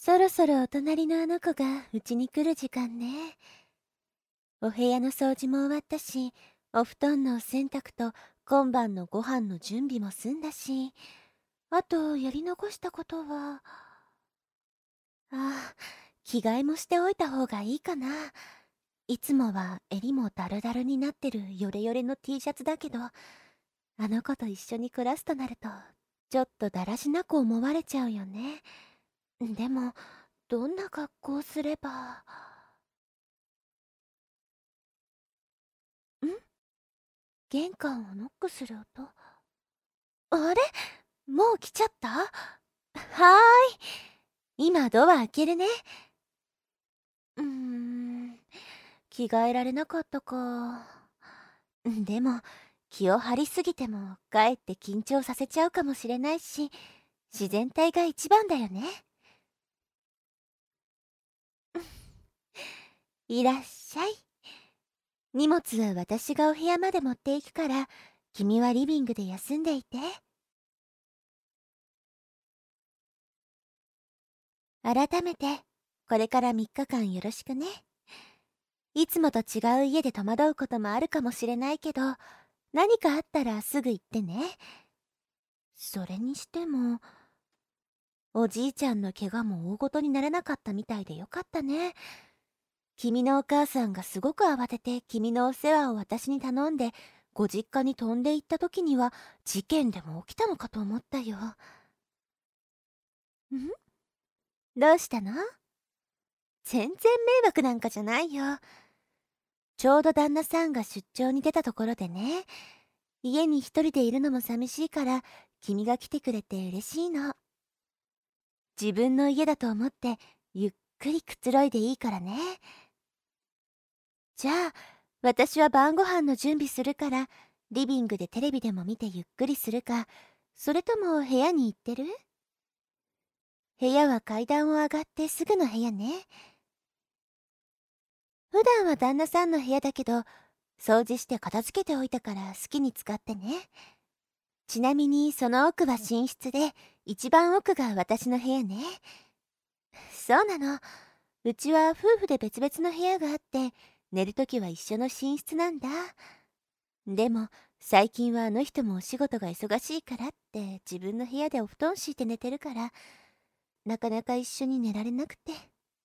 そろそろお隣のあの子がうちに来る時間ね。お部屋の掃除も終わったし、お布団のお洗濯と今晩のご飯の準備も済んだし、あとやり残したことは、着替えもしておいた方がいいかな。いつもは襟もダルダルになってるヨレヨレの T シャツだけど、あの子と一緒に暮らすとなると、ちょっとだらしなく思われちゃうよね。でも、どんな格好をすれば。ん玄関をノックする音。あれ、もう来ちゃった。はーい。今ドア開けるね。うーん、着替えられなかったか。でも、気を張りすぎてもかえって緊張させちゃうかもしれないし、自然体が一番だよね。いらっしゃい。荷物は私がお部屋まで持っていくから、君はリビングで休んでいて。改めて、これから3日間よろしくね。いつもと違う家で戸惑うこともあるかもしれないけど、何かあったらすぐ言ってね。それにしても、おじいちゃんの怪我も大ごとにならなかったみたいでよかったね。君のお母さんがすごく慌てて君のお世話を私に頼んで、ご実家に飛んで行った時には事件でも起きたのかと思ったよ。どうしたの？全然迷惑なんかじゃないよ。ちょうど旦那さんが出張に出たところでね、家に一人でいるのも寂しいから、君が来てくれて嬉しいの。自分の家だと思って、ゆっくりくつろいでいいからね。じゃあ、私は晩ご飯の準備するから、リビングでテレビでも見てゆっくりするか、それとも部屋に行ってる？部屋は階段を上がってすぐの部屋ね。普段は旦那さんの部屋だけど、掃除して片付けておいたから好きに使ってね。ちなみにその奥は寝室で、一番奥が私の部屋ね。そうなの。うちは夫婦で別々の部屋があって、寝るときは一緒の寝室なんだ。でも、最近はあの人もお仕事が忙しいからって自分の部屋でお布団敷いて寝てるから、なかなか一緒に寝られなくて。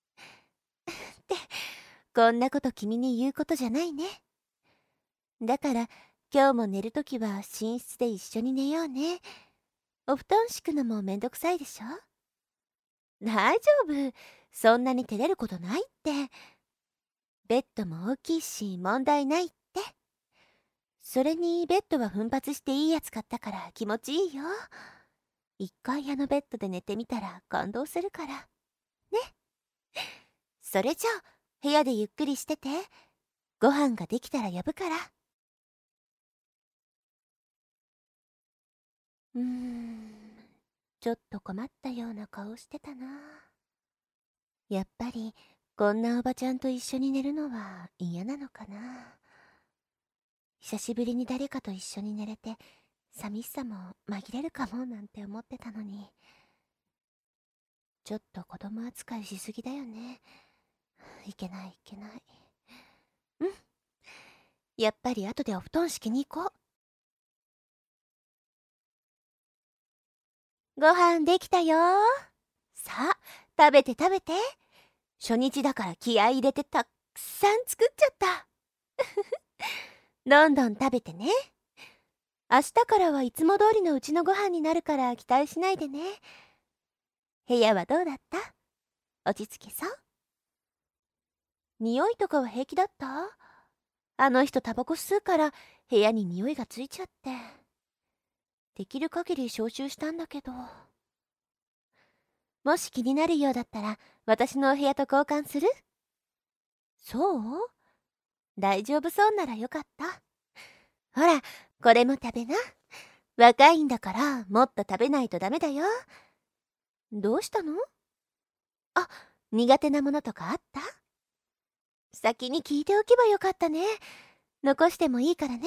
こんなこと君に言うことじゃないね。だから、今日も寝るときは寝室で一緒に寝ようね。お布団敷くのもめんどくさいでしょ？大丈夫。そんなに照れることないって。ベッドも大きいし問題ないって。それにベッドは奮発していいやつ買ったから気持ちいいよ。一回あのベッドで寝てみたら感動するから。ね。それじゃあ、部屋でゆっくりしてて。ご飯ができたら呼ぶから。うーん。ちょっと困ったような顔してたな。やっぱり、こんなおばちゃんと一緒に寝るのは嫌なのかな。久しぶりに誰かと一緒に寝れて、寂しさも紛れるかもなんて思ってたのに、ちょっと子供扱いしすぎだよね。いけないいけない。うん。やっぱり後でお布団敷きに行こう。ご飯できたよ。さあ、食べて食べて。初日だから気合い入れてたくさん作っちゃった。どんどん食べてね。明日からはいつも通りのうちのご飯になるから期待しないでね。部屋はどうだった？落ち着けそう？匂いとかは平気だった？あの人タバコ吸うから部屋に匂いがついちゃって。できる限り消臭したんだけど。もし気になるようだったら私のお部屋と交換する？そう？大丈夫そうならよかった。ほら、これも食べな。若いんだからもっと食べないとダメだよ。どうしたの？あ、苦手なものとかあった？先に聞いておけばよかったね。残してもいいからね。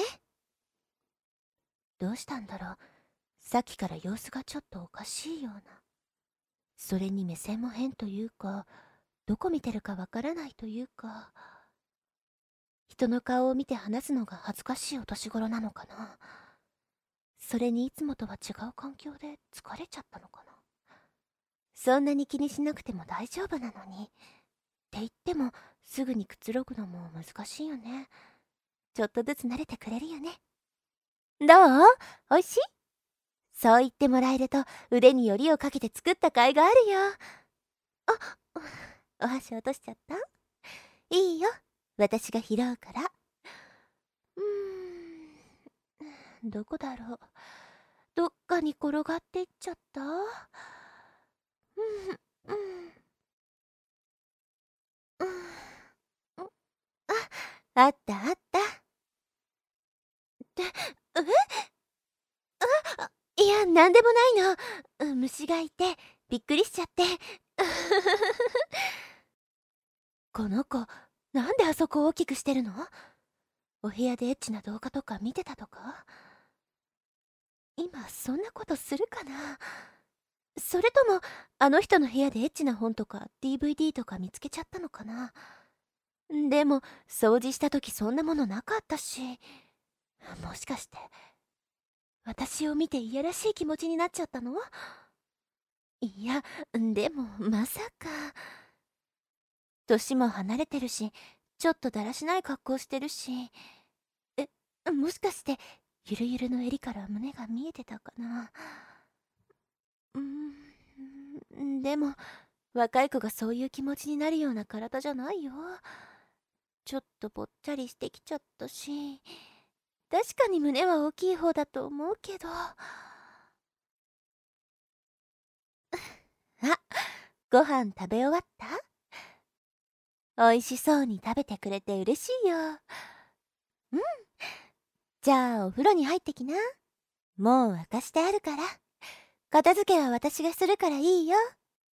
どうしたんだろう。さっきから様子がちょっとおかしいような。 それに目線も変というか、どこ見てるかわからないというか、人の顔を見て話すのが恥ずかしいお年頃なのかな。それにいつもとは違う環境で疲れちゃったのかな。そんなに気にしなくても大丈夫なのに。って言っても、すぐにくつろぐのも難しいよね。ちょっとずつ慣れてくれるよね。どう？おいしい？そう言ってもらえると腕によりをかけて作った甲斐があるよ。あ、お箸落としちゃった？いいよ。私が拾うから。どこだろう。どっかに転がっていっちゃった？うん、うん、うん。あったあった。いや、なんでもないの。虫がいて、びっくりしちゃって。この子、なんであそこ大きくしてるの？お部屋でエッチな動画とか見てたとか？今、そんなことするかな？それとも、あの人の部屋でエッチな本とか DVD とか見つけちゃったのかな？でも、掃除した時そんなものなかったし、もしかして、私を見ていやらしい気持ちになっちゃったの？いや、でも、まさか。年も離れてるし、ちょっとだらしない格好してるし。もしかして、ゆるゆるの襟から胸が見えてたかな？でも、若い子がそういう気持ちになるような体じゃないよ。ちょっとぽっちゃりしてきちゃったし、確かに胸は大きい方だと思うけど。あ、ご飯食べ終わった？美味しそうに食べてくれて嬉しいよ。うん。じゃあお風呂に入ってきな。もう沸かしてあるから。片付けは私がするからいいよ。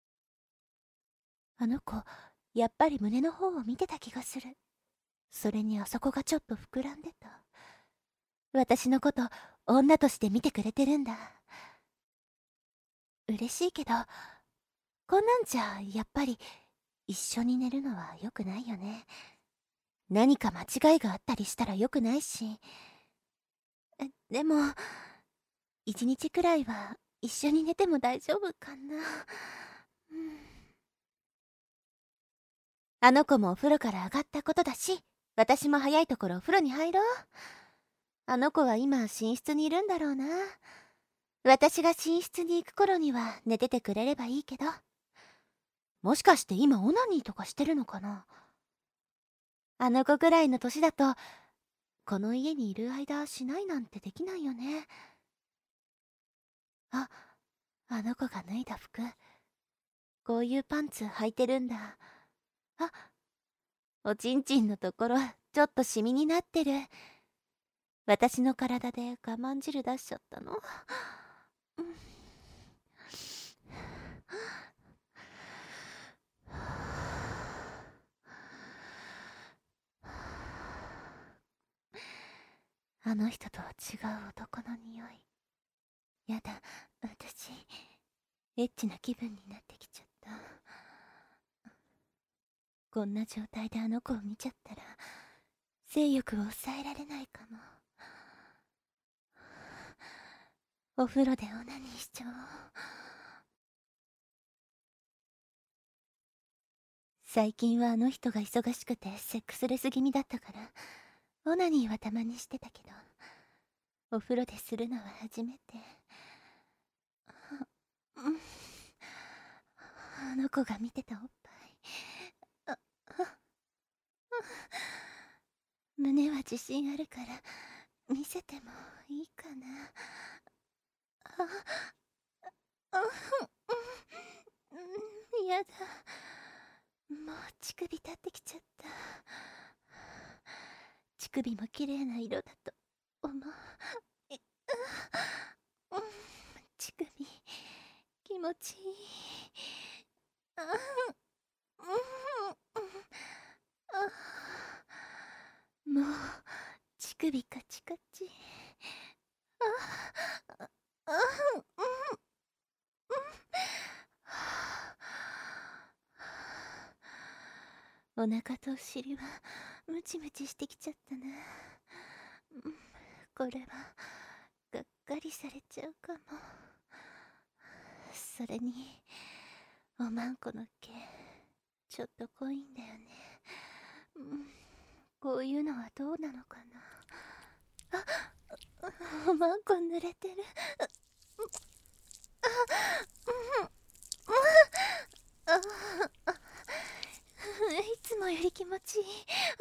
あの子、やっぱり胸の方を見てた気がする。それにあそこがちょっと膨らんでた。私のこと女として見てくれてるんだ。嬉しいけど、こんなんじゃやっぱり一緒に寝るのは良くないよね。何か間違いがあったりしたら良くないし。でも、一日くらいは一緒に寝ても大丈夫かな。あの子もお風呂から上がったことだし、私も早いところお風呂に入ろう。あの子は今寝室にいるんだろうな。私が寝室に行く頃には寝ててくれればいいけど。もしかして今オナニーとかしてるのかな？あの子くらいの年だと、この家にいる間しないなんてできないよね。あ、あの子が脱いだ服。こういうパンツ履いてるんだ。あ、おちんちんのところ、ちょっとシミになってる。私の体で我慢汁出しちゃったの？あの人とは違う男の匂い。やだ、私、エッチな気分になってきちゃった。こんな状態であの子を見ちゃったら、性欲を抑えられないかも。お風呂でオナニーしちゃおう。最近はあの人が忙しくてセックスレス気味だったから、オナニーはたまにしてたけど、お風呂でするのは初めて。あの子が見てたおっぱい。胸は自信あるから見せてもいいかな。やだ。もう乳首立ってきちゃった。乳首も綺麗な色だと思う。乳首気持ちいい。もう乳首カチカチ。 お腹とお尻はムチムチしてきちゃったな。これはがっかりされちゃうかも。それにおまんこの毛ちょっと濃いんだよね。こういうのはどうなのかな。おまんこ濡れてる。いつもより気持ちいい。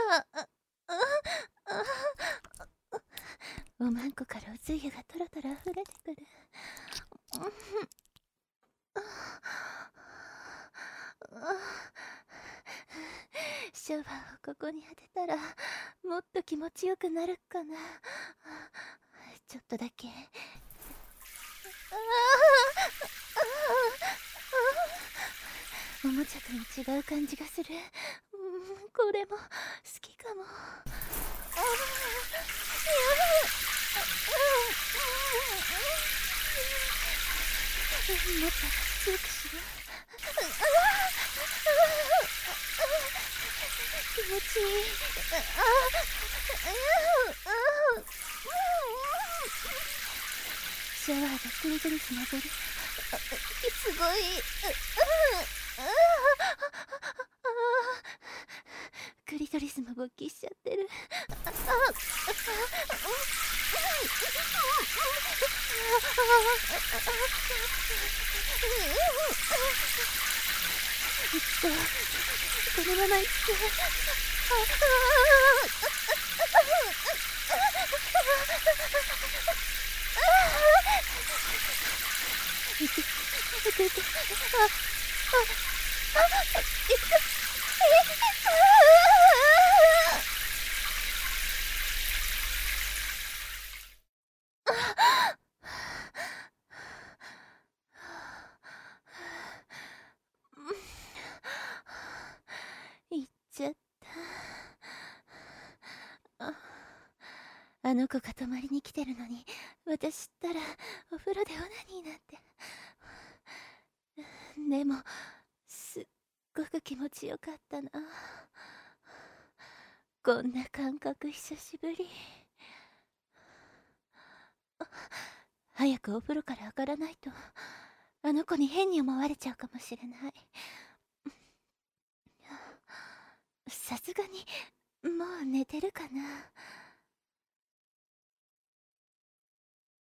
おまんこからおつゆがトロトロ溢れてくる。シャワーをここに当てたらもっと気持ちよくなるかな。ちょっとだけ。おもちゃとも違う感じがする。これも好きかも。もっと強くしよう。気持ちいい。シャワーでクリトリスなぞる。すごい。クリトリスも勃起しちゃってる。このまま行って。行っちゃった。あの子が泊まりに来てるのに、私ったらお風呂でオナニーなんて。でもすっごく気持ちよかったな。こんな感覚久しぶり。早くお風呂から上がらないとあの子に変に思われちゃうかもしれない。さすがにもう寝てるかな。